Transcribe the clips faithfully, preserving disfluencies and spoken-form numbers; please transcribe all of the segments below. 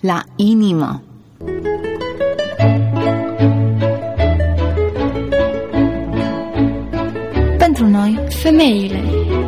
la inimă. Pentru noi, femeile.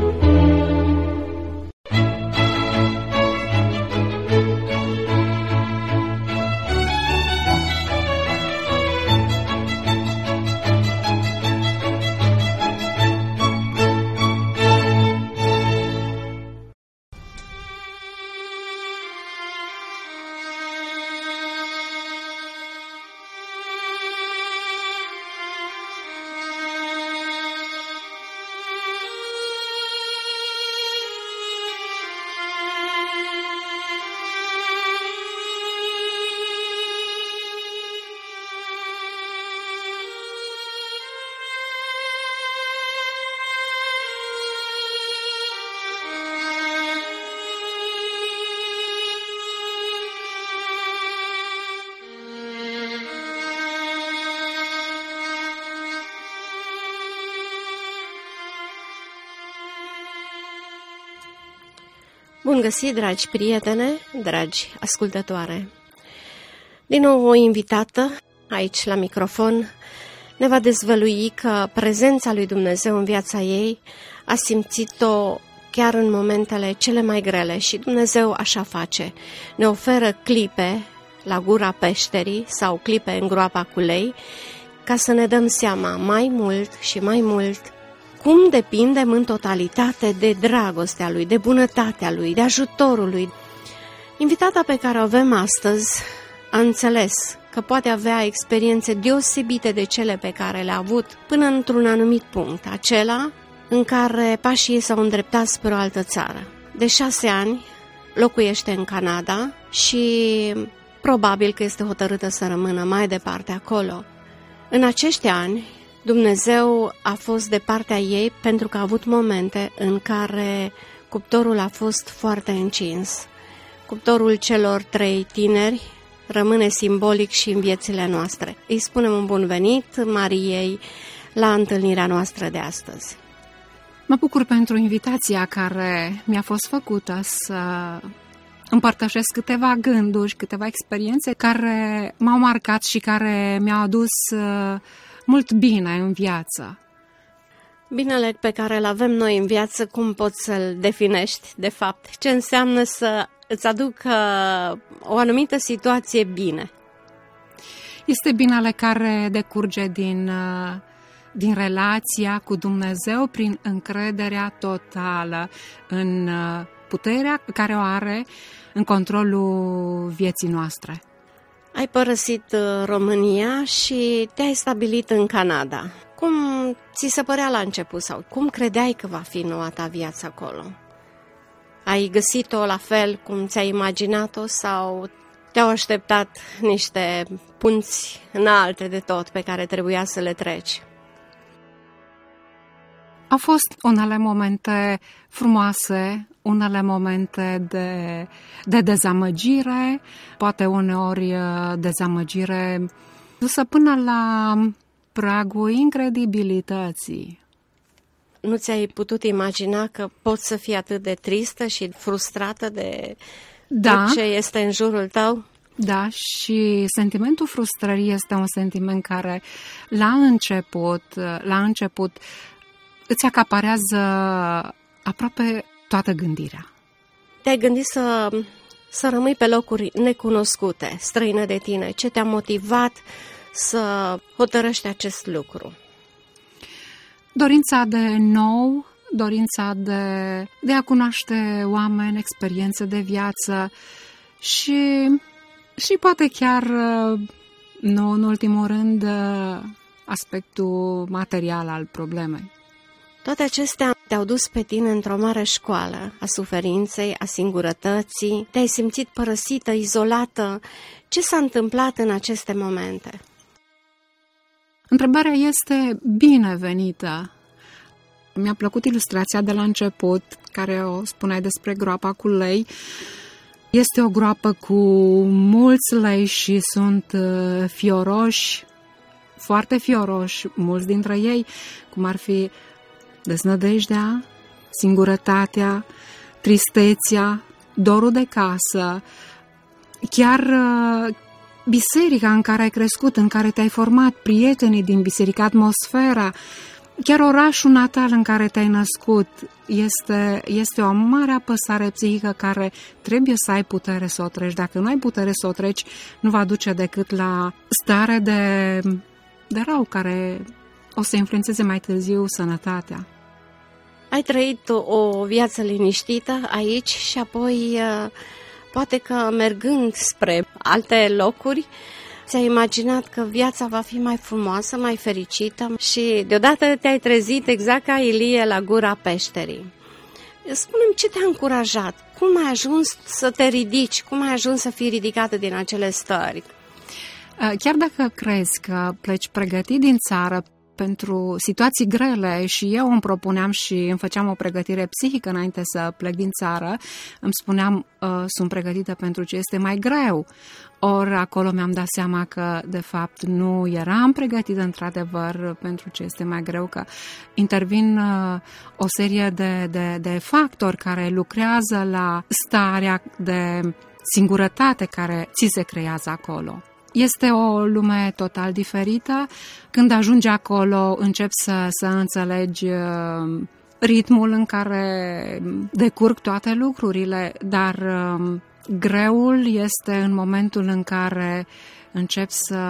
Bun găsit, dragi prietene, dragi ascultătoare! Din nou o invitată aici la microfon ne va dezvălui că prezența lui Dumnezeu în viața ei a simțit-o chiar în momentele cele mai grele și Dumnezeu așa face. Ne oferă clipe la gura peșterii sau clipe în groapa cu lei ca să ne dăm seama mai mult și mai mult cum depindem în totalitate de dragostea Lui, de bunătatea Lui, de ajutorul Lui. Invitata pe care o avem astăzi a înțeles că poate avea experiențe deosebite de cele pe care le-a avut până într-un anumit punct, acela în care pașii ei s-au îndreptat spre o altă țară. De șase ani locuiește în Canada și probabil că este hotărâtă să rămână mai departe acolo. În acești ani, Dumnezeu a fost de partea ei pentru că a avut momente în care cuptorul a fost foarte încins. Cuptorul celor trei tineri rămâne simbolic și în viețile noastre. Îi spunem un bun venit Mariei la întâlnirea noastră de astăzi. Mă bucur pentru invitația care mi-a fost făcută să împărtășesc câteva gânduri, câteva experiențe care m-au marcat și care mi-au adus mult bine în viață. Binele pe care îl avem noi în viață, cum poți să-l definești, de fapt? Ce înseamnă să îți aducă o anumită situație bine? Este binele care decurge din, din relația cu Dumnezeu prin încrederea totală în puterea care o are în controlul vieții noastre. Ai părăsit România și te-ai stabilit în Canada. Cum ți se părea la început sau cum credeai că va fi noua ta viață acolo? Ai găsit-o la fel cum ți-ai imaginat-o sau te-au așteptat niște punți înalte de tot pe care trebuia să le treci? Au fost unele momente frumoase, unele momente de, de dezamăgire, poate uneori dezamăgire dusă până la pragul incredibilității. Nu ți-ai putut imagina că poți să fii atât de tristă și frustrată de da. tot ce este în jurul tău? Da, și sentimentul frustrării este un sentiment care la început, la început îți acaparează aproape toată gândirea. Te-ai gândit să, să rămâi pe locuri necunoscute, străină de tine? Ce te-a motivat să hotărăști acest lucru? Dorința de nou, dorința de, de a cunoaște oameni, experiențe de viață și, și poate chiar, nu în ultimul rând, aspectul material al problemei. Toate acestea te-au dus pe tine într-o mare școală a suferinței, a singurătății. Te-ai simțit părăsită, izolată. Ce s-a întâmplat în aceste momente? Întrebarea este binevenită. Mi-a plăcut ilustrația de la început, care o spuneai despre groapa cu lei. Este o groapă cu mulți lei și sunt fioroși, foarte fioroși, mulți dintre ei, cum ar fi deznădejdea, singurătatea, tristețea, dorul de casă, chiar biserica în care ai crescut, în care te-ai format, prietenii din biserică, atmosfera, chiar orașul natal în care te-ai născut, este, este o mare apăsare psihică care trebuie să ai putere să o treci. Dacă nu ai putere să o treci, nu va duce decât la stare de, de rău care o să influențeze mai târziu sănătatea. Ai trăit o viață liniștită aici și apoi, poate că mergând spre alte locuri, ți-ai imaginat că viața va fi mai frumoasă, mai fericită și deodată te-ai trezit exact ca Ilie la gura peșterii. Spune-mi, ce te-a încurajat? Cum ai ajuns să te ridici? Cum ai ajuns să fii ridicată din acele stări? Chiar dacă crezi că pleci pregătit din țară pentru situații grele și eu îmi propuneam și îmi făceam o pregătire psihică înainte să plec din țară, îmi spuneam, sunt pregătită pentru ce este mai greu. Ori acolo mi-am dat seama că, de fapt, nu eram pregătită într-adevăr pentru ce este mai greu, că intervin uh, o serie de, de, de factori care lucrează la starea de singurătate care ți se creează acolo. Este o lume total diferită. Când ajungi acolo, începi să, să înțelegi uh, ritmul în care decurg toate lucrurile, dar uh, greul este în momentul în care începi să,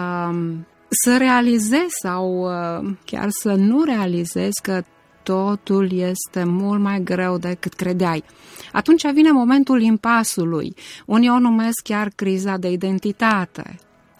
să realizezi sau uh, chiar să nu realizezi că totul este mult mai greu decât credeai. Atunci vine momentul impasului. Unii o numesc chiar criza de identitate.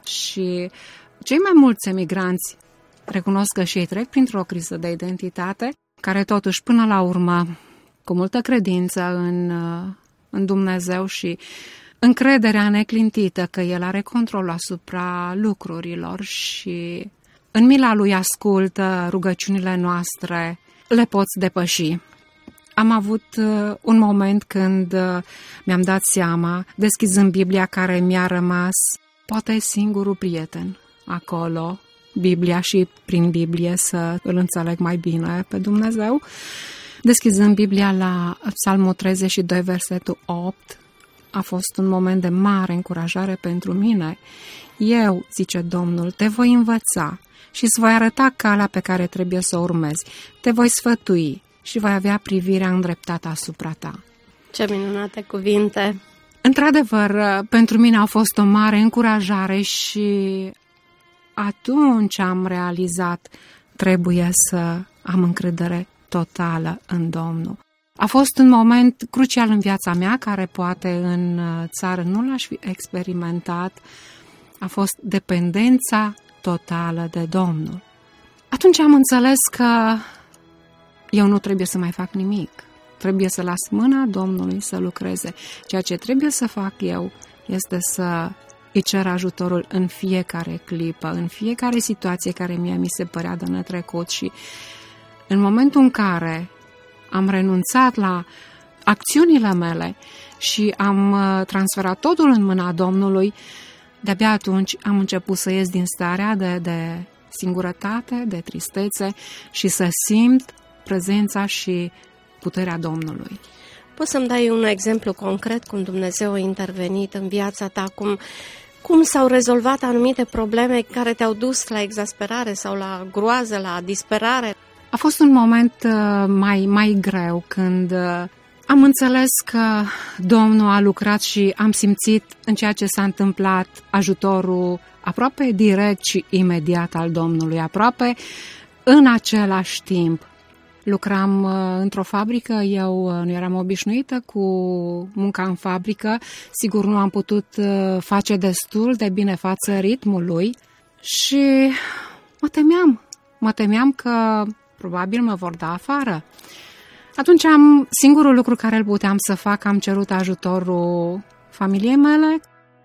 Și cei mai mulți emigranți recunosc că și ei trec printr-o criză de identitate, care totuși până la urmă, cu multă credință în, în Dumnezeu și încrederea neclintită că El are control asupra lucrurilor și în mila Lui ascultă rugăciunile noastre, le poți depăși. Am avut un moment când mi-am dat seama, deschizând Biblia care mi-a rămas poate singurul prieten acolo, Biblia, și prin Biblie să îl înțeleg mai bine pe Dumnezeu. Deschizând Biblia la Psalmul treizeci și doi, versetul opt, a fost un moment de mare încurajare pentru mine. Eu, zice Domnul, te voi învăța și îți voi arăta calea pe care trebuie să o urmezi. Te voi sfătui și voi avea privirea îndreptată asupra ta. Ce minunate cuvinte! Într-adevăr, pentru mine a fost o mare încurajare și atunci am realizat, trebuie să am încredere totală în Domnul. A fost un moment crucial în viața mea, care poate în țară nu l-aș fi experimentat. A fost dependența totală de Domnul. Atunci am înțeles că eu nu trebuie să mai fac nimic. Trebuie să las mâna Domnului să lucreze. Ceea ce trebuie să fac eu este să îi cer ajutorul în fiecare clipă, în fiecare situație care mie mi se părea de netrecut. Și în momentul în care am renunțat la acțiunile mele și am transferat totul în mâna Domnului, de-abia atunci am început să ies din starea de, de singurătate, de tristețe și să simt prezența și puterea Domnului. Poți să-mi dai un exemplu concret cum Dumnezeu a intervenit în viața ta, cum, cum s-au rezolvat anumite probleme care te-au dus la exasperare sau la groază, la disperare? A fost un moment uh, mai, mai greu când uh, am înțeles că Domnul a lucrat și am simțit în ceea ce s-a întâmplat ajutorul aproape direct și imediat al Domnului, aproape în același timp. Lucram uh, într-o fabrică, eu uh, nu eram obișnuită cu munca în fabrică, sigur nu am putut uh, face destul de bine față ritmului și mă temeam, mă temeam că probabil mă vor da afară. Atunci am, singurul lucru care îl puteam să fac, am cerut ajutorul familiei mele.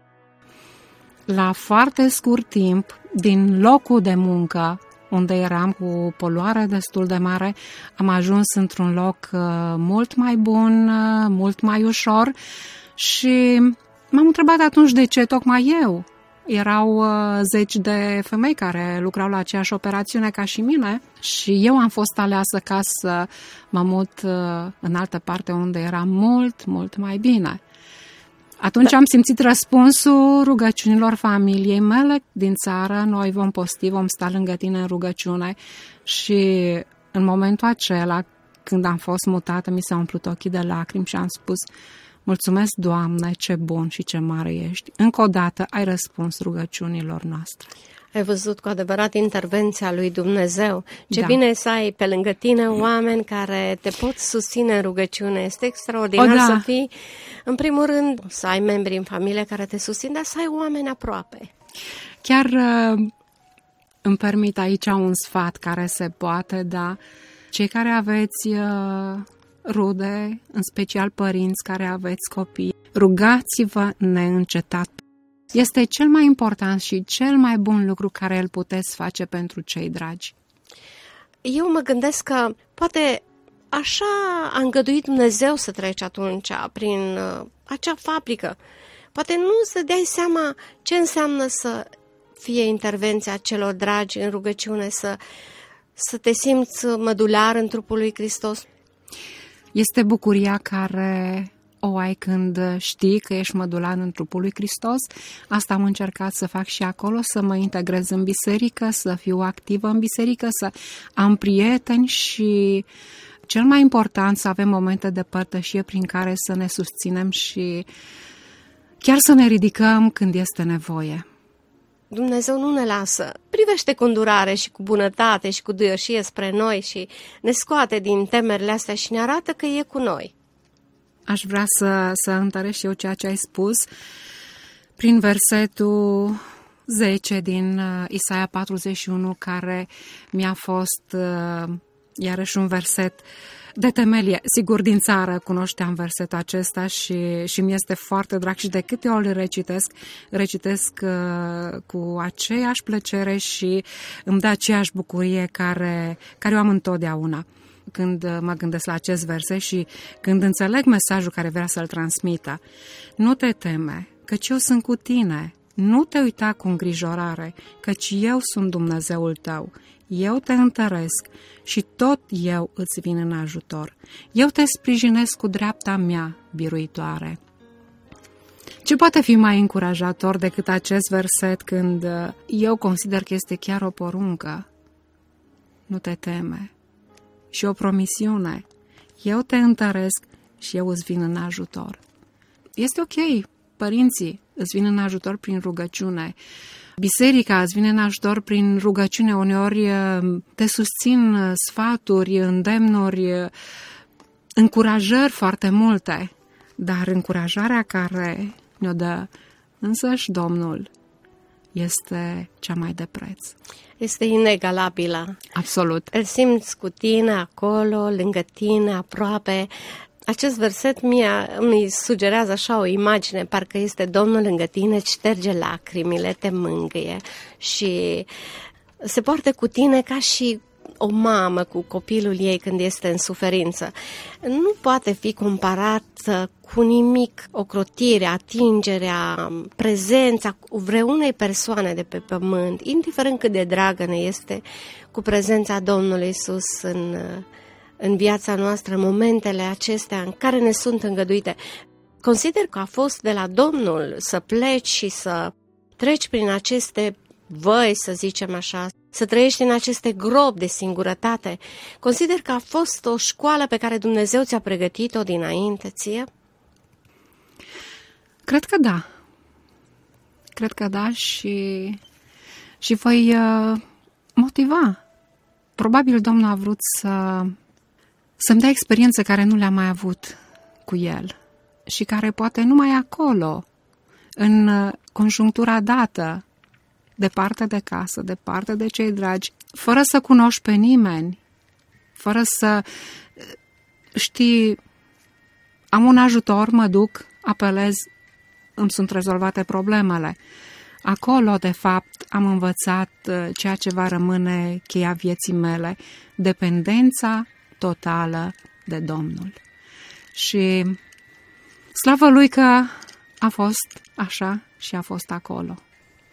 La foarte scurt timp, din locul de muncă, unde eram cu poluare destul de mare, am ajuns într-un loc uh, mult mai bun, uh, mult mai ușor și m-am întrebat atunci de ce tocmai eu. Erau uh, zeci de femei care lucrau la aceeași operațiune ca și mine și eu am fost aleasă ca să mă mut uh, în altă parte unde era mult, mult mai bine. Atunci da. Am simțit răspunsul rugăciunilor familiei mele din țară. Noi vom posti, vom sta lângă tine în rugăciune. Și în momentul acela, când am fost mutată, mi s-au umplut ochii de lacrimi și am spus: mulțumesc, Doamne, ce bun și ce mare ești. Încă o dată ai răspuns rugăciunilor noastre. Ai văzut cu adevărat intervenția lui Dumnezeu. Ce Da. bine să ai pe lângă tine oameni care te pot susține în rugăciune. Este extraordinar O, da. să fii, în primul rând, să ai membri în familie care te susțin, dar să ai oameni aproape. Chiar uh, îmi permit aici un sfat care se poate, da. Cei care aveți uh, rude, în special părinți care aveți copii, rugați-vă neîncetat. Este cel mai important și cel mai bun lucru care îl puteți face pentru cei dragi. Eu mă gândesc că poate așa a îngăduit Dumnezeu să treci atunci prin uh, acea fabrică. Poate nu să dai seama ce înseamnă să fie intervenția celor dragi în rugăciune, să, să te simți mădular în trupul lui Hristos. Este bucuria care o ai când știi că ești mădular în trupul lui Hristos. Asta am încercat să fac și acolo, să mă integrez în biserică, să fiu activă în biserică, să am prieteni și, cel mai important, să avem momente de părtășie prin care să ne susținem și chiar să ne ridicăm când este nevoie. Dumnezeu nu ne lasă, privește cu îndurare și cu bunătate și cu duioșie spre noi și ne scoate din temerile astea și ne arată că e cu noi. Aș vrea să, să întăresc eu ceea ce ai spus prin versetul zece din uh, Isaia patruzeci și unu, care mi-a fost uh, iarăși un verset de temelie. Sigur, din țară cunoșteam versetul acesta și, și mi-este foarte drag și de câte ori îl recitesc, recitesc uh, cu aceeași plăcere și îmi dă aceeași bucurie care, care o am întotdeauna când mă gândesc la acest verset și când înțeleg mesajul care vrea să-l transmită. Nu te teme, căci eu sunt cu tine. Nu te uita cu îngrijorare, căci eu sunt Dumnezeul tău. Eu te întăresc și tot eu îți vin în ajutor. Eu te sprijinesc cu dreapta mea biruitoare. Ce poate fi mai încurajator decât acest verset când eu consider că este chiar o poruncă? Nu te teme. Și o promisiune. Eu te întăresc și eu îți vin în ajutor. Este ok, părinții îți vin în ajutor prin rugăciune. Biserica îți vine în ajutor prin rugăciune. Uneori te susțin sfaturi, îndemnuri, încurajări foarte multe. Dar încurajarea care ne-o dă însăși Domnul este cea mai de preț. Este inegalabilă. Absolut. Îl simți cu tine acolo, lângă tine, aproape. Acest verset mie îmi sugerează așa o imagine, parcă este Domnul lângă tine, îți șterge lacrimile, te mângâie și se poartă cu tine ca și o mamă cu copilul ei când este în suferință. Nu poate fi comparat cu nimic ocrotirea, atingerea, prezența vreunei persoane de pe pământ, indiferent cât de dragă ne este, cu prezența Domnului Iisus în, în viața noastră, în momentele acestea în care ne sunt îngăduite. Consider că a fost de la Domnul să pleci și să treci prin aceste văi, să zicem așa, să trăiești în aceste gropi de singurătate. Consider că a fost o școală pe care Dumnezeu ți-a pregătit-o dinainte ție? Cred că da. Cred că da și, și voi uh, motiva. Probabil Domnul a vrut să, să-mi dea experiențe care nu le-am mai avut cu El și care poate numai acolo, în uh, conjunctura dată, departe de casă, departe de cei dragi, fără să cunoști pe nimeni, fără să știi, am un ajutor, mă duc, apelez, îmi sunt rezolvate problemele. Acolo, de fapt, am învățat ceea ce va rămâne cheia vieții mele, dependența totală de Domnul. Și slavă Lui că a fost așa și a fost acolo.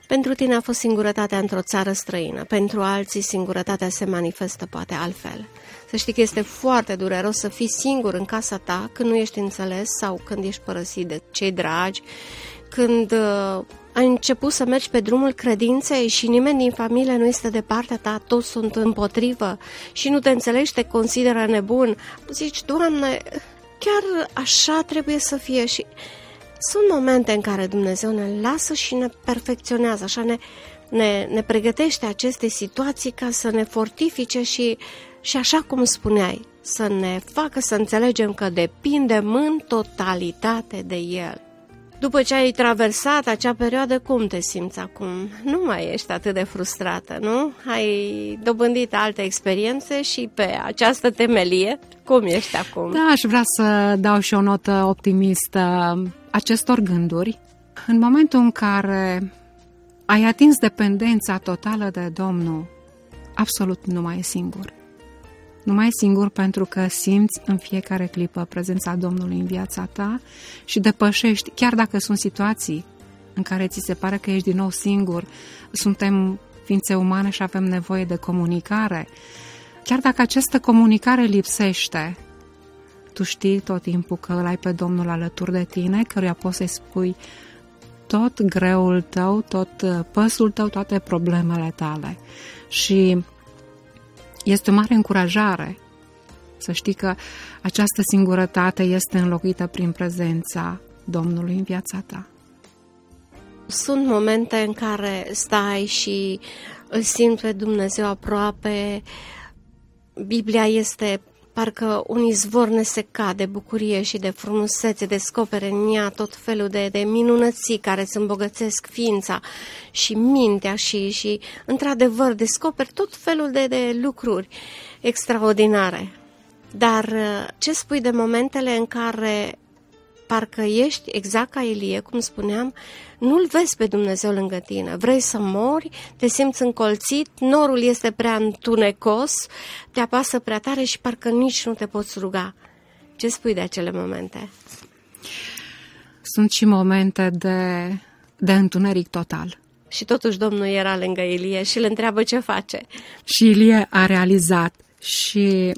Pentru tine a fost singurătatea într-o țară străină, pentru alții singurătatea se manifestă poate altfel. Să știi că este foarte dureros să fii singur în casa ta când nu ești înțeles sau când ești părăsit de cei dragi, când uh, ai început să mergi pe drumul credinței și nimeni din familie nu este de partea ta, toți sunt împotrivă și nu te înțelegi, te consideră nebun. Zici, Doamne, chiar așa trebuie să fie. Și sunt momente în care Dumnezeu ne lasă și ne perfecționează, așa ne, ne, ne pregătește aceste situații ca să ne fortifice și, și așa cum spuneai, să ne facă să înțelegem că depindem în totalitate de El. După ce ai traversat acea perioadă, cum te simți acum? Nu mai ești atât de frustrată, nu? Ai dobândit alte experiențe și pe această temelie, cum ești acum? Da, aș vrea să dau și o notă optimistă acestor gânduri. În momentul în care ai atins dependența totală de Domnul, absolut nu mai e singur. Nu mai e singur pentru că simți în fiecare clipă prezența Domnului în viața ta și depășești, chiar dacă sunt situații în care ți se pare că ești din nou singur, suntem ființe umane și avem nevoie de comunicare. Chiar dacă această comunicare lipsește, tu știi tot timpul că îl ai pe Domnul alături de tine, căruia poți să-i spui tot greul tău, tot păsul tău, toate problemele tale. Și este o mare încurajare să știi că această singurătate este înlocuită prin prezența Domnului în viața ta. Sunt momente în care stai și îl simți pe Dumnezeu aproape. Biblia este parcă un izvor nesecat de bucurie și de frumusețe, descopere în ea tot felul de, de minunății care îți îmbogățesc ființa și mintea și, și într-adevăr, descoperi tot felul de, de lucruri extraordinare. Dar ce spui de momentele în care parcă ești exact ca Ilie, cum spuneam, nu-L vezi pe Dumnezeu lângă tine, vrei să mori, te simți încolțit, norul este prea întunecos, te apasă prea tare și parcă nici nu te poți ruga. Ce spui de acele momente? Sunt și momente de, de întuneric total. Și totuși Domnul era lângă Ilie și îl întreabă ce face. Și Ilie a realizat și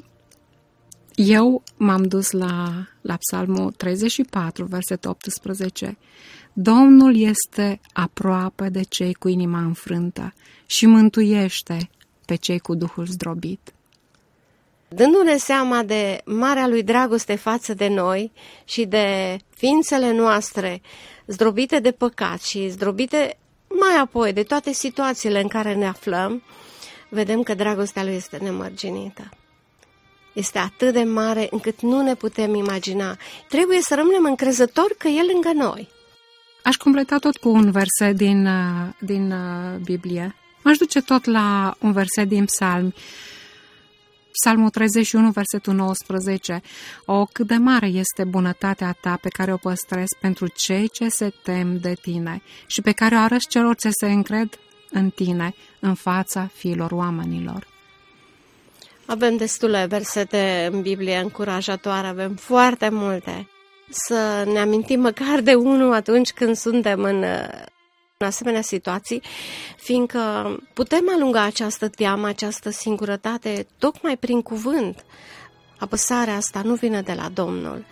eu m-am dus la, la Psalmul treizeci și patru, versetul optsprezece. Domnul este aproape de cei cu inima înfrântă și mântuiește pe cei cu Duhul zdrobit. Dându-ne seama de marea lui dragoste față de noi și de ființele noastre zdrobite de păcat și zdrobite mai apoi de toate situațiile în care ne aflăm, vedem că dragostea lui este nemărginită. Este atât de mare încât nu ne putem imagina. Trebuie să rămânem încrezători că e lângă noi. Aș completa tot cu un verset din, din Biblie. M-aș duce tot la un verset din Psalmi. Psalmul treizeci și unu, versetul nouăsprezece. O, cât de mare este bunătatea ta pe care o păstrezi pentru cei ce se tem de tine și pe care o arăți celor ce se încred în tine, în fața fiilor oamenilor. Avem destule versete în Biblie încurajatoare, avem foarte multe. Să ne amintim măcar de unul atunci când suntem în, în asemenea situații, fiindcă putem alunga această teamă, această singurătate, tocmai prin cuvânt. Apăsarea asta nu vine de la Domnul.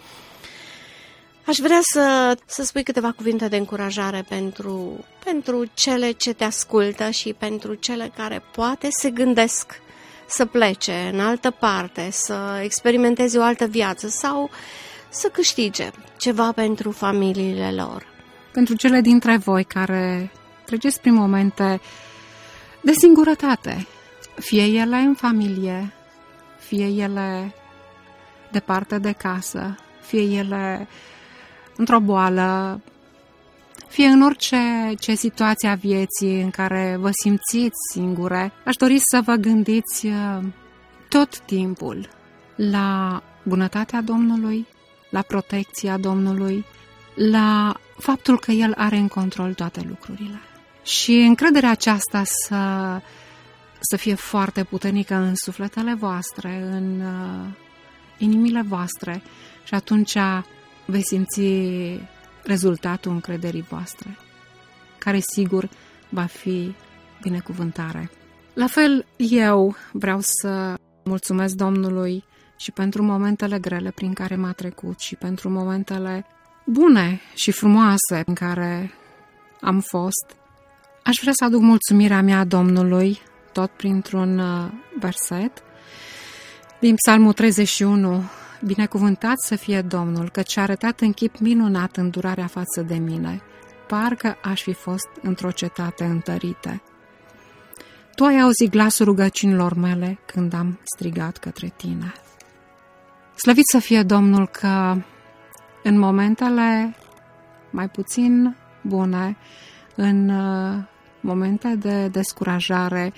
Aș vrea să, să spui câteva cuvinte de încurajare pentru, pentru cele ce te ascultă și pentru cele care poate se gândesc să plece în altă parte, să experimenteze o altă viață sau să câștige ceva pentru familiile lor. Pentru cele dintre voi care treceți prin momente de singurătate, fie ele în familie, fie ele departe de casă, fie ele într-o boală, fie în orice ce situație a vieții în care vă simțiți singure, aș dori să vă gândiți tot timpul la bunătatea Domnului, la protecția Domnului, la faptul că El are în control toate lucrurile. Și încrederea aceasta să, să fie foarte puternică în sufletele voastre, în uh, inimile voastre și atunci veți simți rezultatul încrederii voastre, care sigur va fi binecuvântare. La fel, eu vreau să mulțumesc Domnului și pentru momentele grele prin care m-a trecut și pentru momentele bune și frumoase în care am fost. Aș vrea să aduc mulțumirea mea Domnului, tot printr-un verset din Psalmul treizeci și unu. Binecuvântat să fie Domnul, căci a arătat în chip minunat îndurarea față de mine. Parcă aș fi fost într-o cetate întărită. Tu ai auzit glasul rugăciunilor mele când am strigat către tine. Slăvit să fie Domnul că în momentele mai puțin bune, în momente de descurajare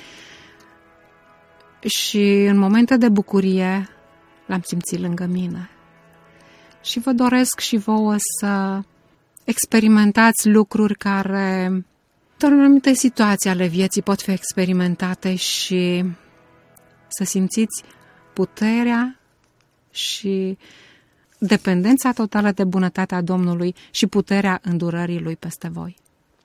și în momente de bucurie, l-am simțit lângă mine. Și vă doresc și vouă să experimentați lucruri care, doar în anumite situații ale vieții, pot fi experimentate și să simțiți puterea și dependența totală de bunătatea Domnului și puterea îndurării Lui peste voi.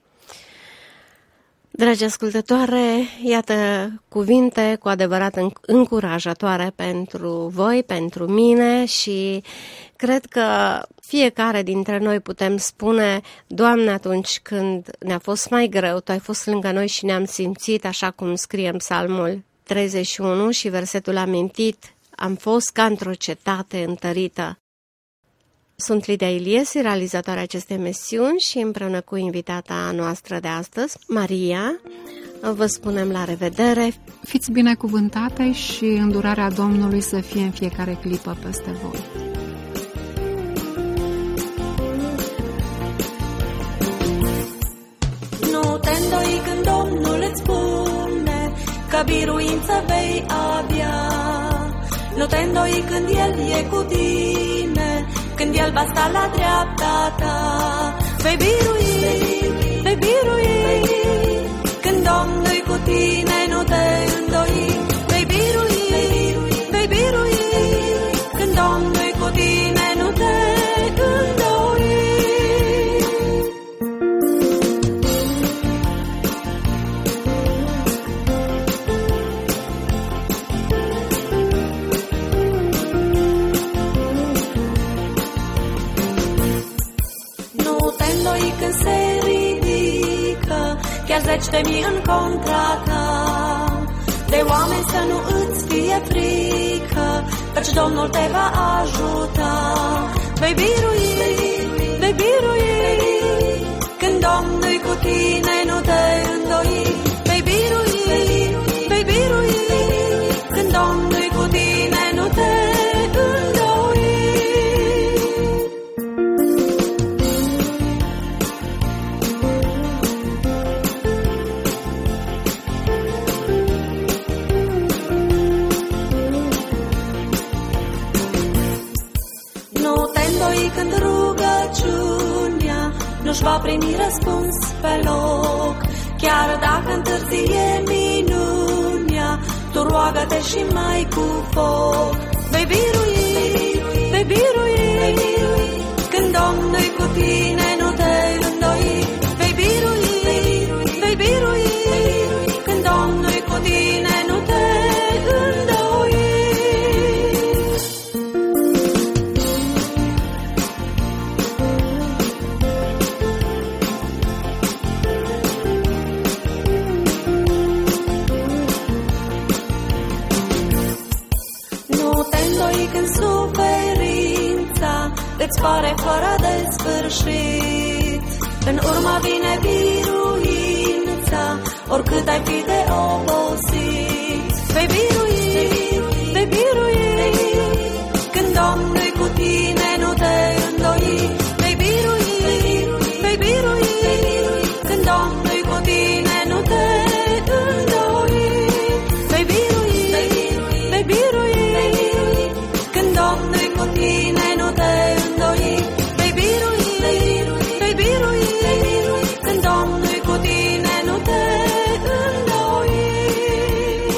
Dragi ascultătoare, iată cuvinte cu adevărat încurajatoare pentru voi, pentru mine și cred că fiecare dintre noi putem spune: Doamne, atunci când ne-a fost mai greu, Tu ai fost lângă noi și ne-am simțit, așa cum scrie în Psalmul treizeci și unu și versetul amintit, am fost ca într-o cetate întărită. Sunt Lidia Iliesi, realizatoarea acestei emisiuni și împreună cu invitata noastră de astăzi, Maria, vă spunem la revedere. Fiți binecuvântate și îndurarea Domnului să fie în fiecare clipă peste voi. Nu te îndoi când Domnul îți spune că biruință vei avea. Nu te îndoi când El e cu tine, când El va sta la dreapta ta. Vei birui, vei birui, când Domnul-i cu tine, nu te îndoi. Vei birui, vei birui, când Domnul-i cu tine, nu te îndoi. Când se ridică chiar zeci de mii în contra ta, de oameni să nu îți fie frică, căci Domnul te va ajuta. Vei birui, vei birui, când Domnul-i cu tine, nu te îndoi. Vei birui, vei birui, când Domnul-i cu tine, nu te îndoi. Când rugăciunea nu-și va primi răspuns pe loc, chiar dacă întârzie minunea, tu roagă-te și mai cu foc. Vei birui, vei birui, când Domnul-i cu tine, nu te îndoi. Vei birui, vei birui, când Domnul-i cu tine, nu te îndoi. Când suferința îți pare fără de sfârșit, în urmă vine biruința, oricât ai fi de obosit. Vei birui, vei birui, când Domnul-i cu tine, nu te îndoi. Vei birui, vei birui, când Domnul-i cu tine, nu te îndoi. Vei birui, vei birui, când Domnul-i cu tine, nu te îndoi. Vei birui, vei birui, când Domnul-i cu tine, nu te îndoi.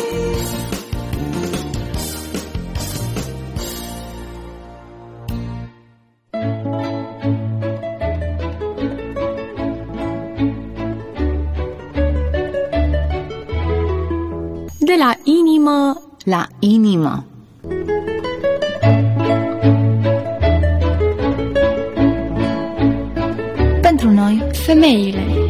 inimă la inimă. Pentru noi, femeile.